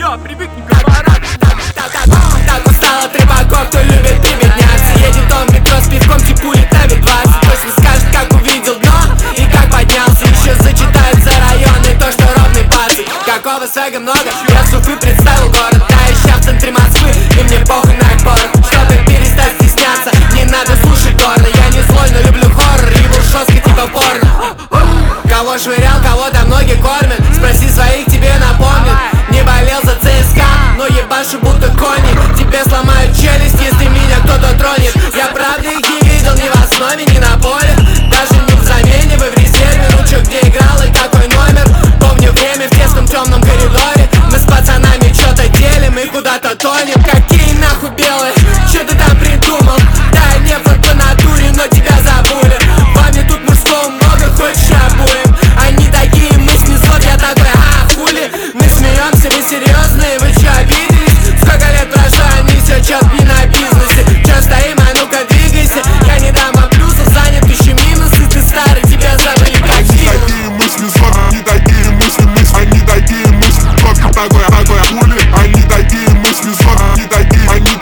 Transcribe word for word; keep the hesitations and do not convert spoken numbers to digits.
все, привыкни, бля, пора. Так устала трепаков, кто любит прибедняться. Едет он в метро с пивком, типулит на двадцать. Точно скажет, как увидел дно и как поднялся. Еще зачитает за район и то, что ровный пацан. Какого свега много, я с Уфы представил город. Да, ища в центре Москвы, и мне похуй на их порох. Чтобы перестать стесняться, не надо слушать горно. Я не злой, но люблю хоррор, и был жестко типа порно. Кого швырял, кого-то ноги кормят. Спроси своих, тебе напомнят. Не болел за ЦСКА, но ебашу будто кони. Тебе сломают челюсть, если меня кто-то тронет. Я правда их не видел ни в основе, ни на поле. Даже не в замене, вы в резерве. Ну чё, где играл и какой номер? Помню время в тесном темном коридоре. Мы с пацанами чё-то делим и куда-то тонем. Какие нахуй белые, чё ты там придумал? Да, не вот по натуре, но тебя забыли. Вами тут мужского много, хочешь обоим. Они такие, мы снесут, я такой, а хули? Мы смеемся, вы серьезные, вы чё обиделись? Сколько лет прошло, они все чё не на бизнесе. Чё стоим, а ну-ка двигайся. Я не дам вам плюсов, занят ищу минусы. Ты старый, тебя забыли как фильм. Они такие мысли, они такие мысли, мысли. Они такие мысли, такой, такой, хули. Они такие мысли, они такие, они